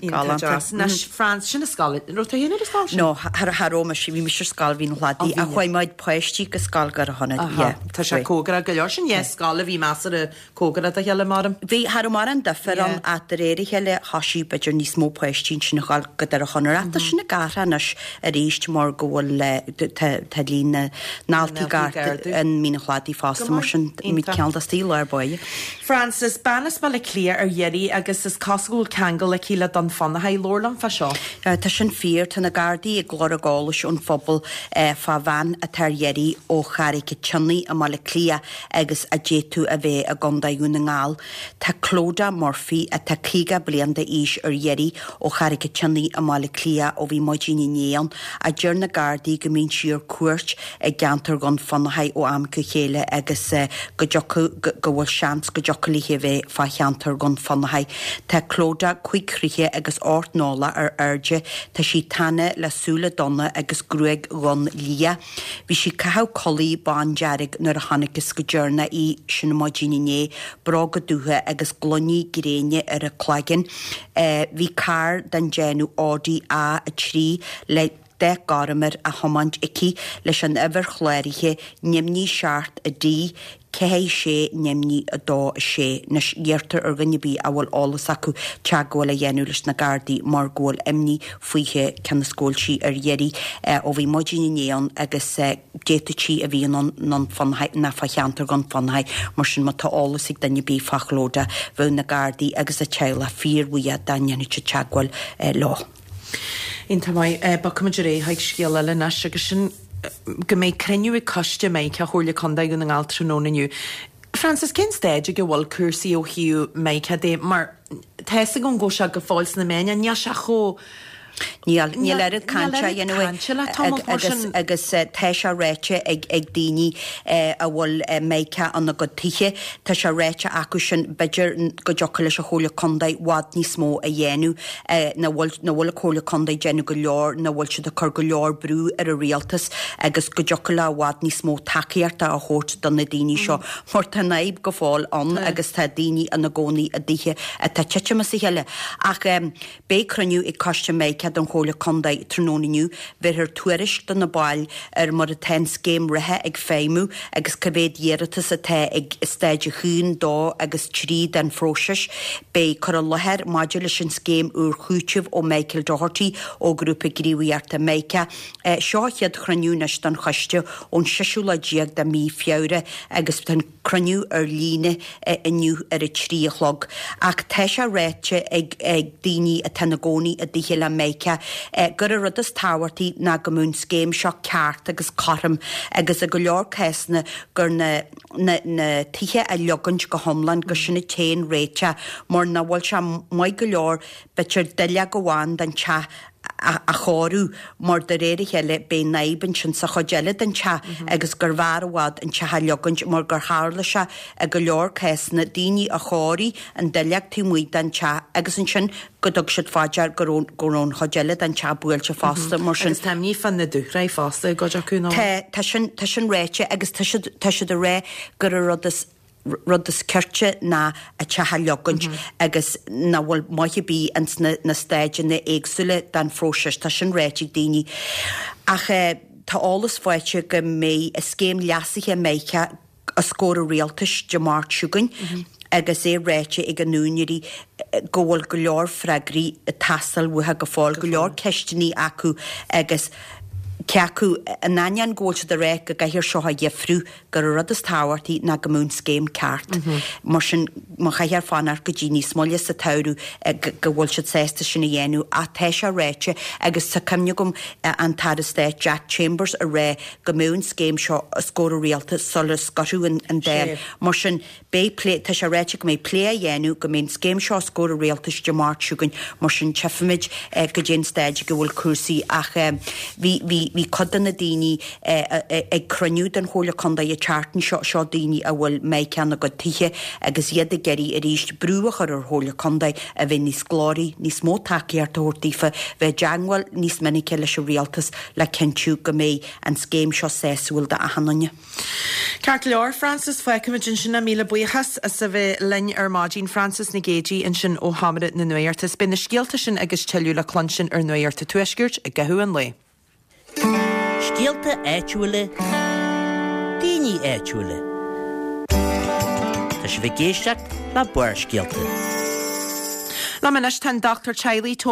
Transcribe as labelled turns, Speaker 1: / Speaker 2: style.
Speaker 1: Nas France sin scal rota héna scal?
Speaker 2: No, Haroma si bhí mis scal hín hladí a chuid maid poisttí go scal gar a honna.
Speaker 1: Tá sé cógra go leor sin scala bhí meas a cógra a heile marm.
Speaker 2: Bhí Haromar an defer a réir heile hasí beidir níos mó poistín sinna gáil go ar a chonarata sinna garhanas a réist mar gohfuil tá lína náltaí gart an mína chladí fásta mar sin mit ceall a stíl ar boie.
Speaker 1: Francis, banas ba le clia ar dhéirí agus is casgúil ceangal le cíle don fanna ha lórlam fa seo.
Speaker 2: Tá sin fír tan na gardaí ag glór a gáis ón phobal fá bhain a tar dhéirí ó charaice tunnaí a má le clia agus a déú a bheith a gondaún na ngáil. Tá Clóda Murphy a tá clíga blianta ís ar dhéirí ó charaice tunnaí a má le clia ó bhí maidíine néan a dúr na gardaí go mín siar cuairt ag gantar gan fannahaid ó amcu chéile agus go bhfuil seans go jocalíthe bheith fá cheantar gan fannahaid. Tá Clóda chuicríthe agus ortnála ar airde tá sí tanna lesúla donna agus gruig gan lia. Bhí si cathá colaí bán dearrig nar a hanagus go dúrna í sin maidíine né bra go dúthe agus gloní gréine ar a claigen. Bhí car den déanú ádaí a trí le de garamar a homant ici leis an ever chléirithe nimní seart a dí cehé sé nimní a dó sé nes dhéirtar ar gannebí a bhfuil álas acu teagháil a dhéanú leis na gardaí mar ggóil imní faoithe cena scóil si ar dhéirí ó bhí maidíine néan agus détatí a bhíon non fanhaid na facheantar gan fanhaid mar sin má tá álas ag dannebí fachlóda bhfuil na gardaí agus a teile fíorhuia daine teagháil lá.
Speaker 1: Inta mai bacamid ré haid scéal le nas agus sin go méid creniu i coiste méid ce chóirla condaid go na ngáil trónaniu. Francis, cén stéide go bhfuil cursaí ó hiú méid dé mar theasa go go se go fáils na méine ne se cho
Speaker 2: Níl erid cancha agus teis a réite ag daoine a bhfuil méice anna go tuiche tá se réite acu sin beidir go jocha leis a chola condaid wad ní smó a dhéanú na bhfuil a chola condaid déanú go leor na bhfuil si a chur go leor brú ar a réaltas agus go jocha le wad ní smó takeíarta a chót don na daoine seo mar tá naib go fáil an agus tá daoine an na gcónaí a ddíthe a tá teitema sa heile ach bé cruniú i coiste méice don chola condaid trónaniu bhir tuairis don na bail ar mar a ten scéim rithe ag féimú agus cabéad dhéiritas a the ag stéide chuún dó agus trí den fróisis bé chu a leheir maidir leis an scéim úr chúiteh ó Michael Doherty ó grúpa gríomhíarta méice seochiad chraniúneis don choiste ón siisiúla díag de mí fiáire agus den craniú ar líne iniu ar a tríolog ach teis a réite ag daoine a tena gcónaí a dtí le méice gur a rudas táhairtaí na go mún scéim seo ceart agus carm agus a go leor céisna gur na tithe a leogant go homlan go sinna téin réite mar na bhfuil se mai go leor bitir duile go bháin den te a chóú mar de réir heile bé naibn sin sa chodeile den te agus gur bharhád an te leogant mar gur hála se a go leor céisna daoine a chóirí an duileag tú muid den te agus an sin godog siad fáidear gurón chodeile den te buil se fásta mar sin
Speaker 1: tá ní fan na dúra fásta go acuná.
Speaker 2: Tá sin réite agus tá siad a ré gur a rudas certe na a tetha leogant agus na bhfuil maithe bí ans na stéide na éagsúile den fróisis tá sin réite daoine ach tá álas fáite go mé a scéim leasaiche méice a scóra réaltas de mar siúgain agus réite ag an núirí ggóil go leor freigraí a tastal buthe go fáil go leor ceisteaní acu agus ceacu a nain ggóilte de ré go gahir seo a dhefriú gur rudas táhairtaí na go mún scéim ceart. Mar sin má chaar fanar go dtí ní smoile sa taú go bhfuil siad sésta sinna dhéanú a teis a réite agus sa cumne gom an tarastéit Jack Chambers a ré go mún scéim seo a scóra réalta sola scoú an déir. Mar sin tá se réite go mé plé a dhéanú go mén scéim seo scóra réaltas de martúgann mar sin tefamid go dgén stéide go bhfuil cuasaí ach bhí hí codan na daoine ag cruniú den hóla conda i chartan seo daoine a bhfuil méid ceanna go tithe agus iad a geirí a ríist brúach ar hóla conda a bheith níos glórí, níos mó takeíar tóirtífa bheith deanghil níos minic leis a rialtas le cinú go méid an scéim seo séúil de a hananne.
Speaker 1: Ceart leor Francis Feicimidin sin na míle buchas a sa bheith linn ar mádín Francis na Géidí in sin ó Hamid na nuirtas bin na scialta sin agus teú le clonsin ar nuirta tuisgirt a gahu an le.
Speaker 3: Scialta éitiúile, daoine éitiúile. Tá si bheith géisteach le buir scialta.
Speaker 1: Lá manis tan Dr. Chiley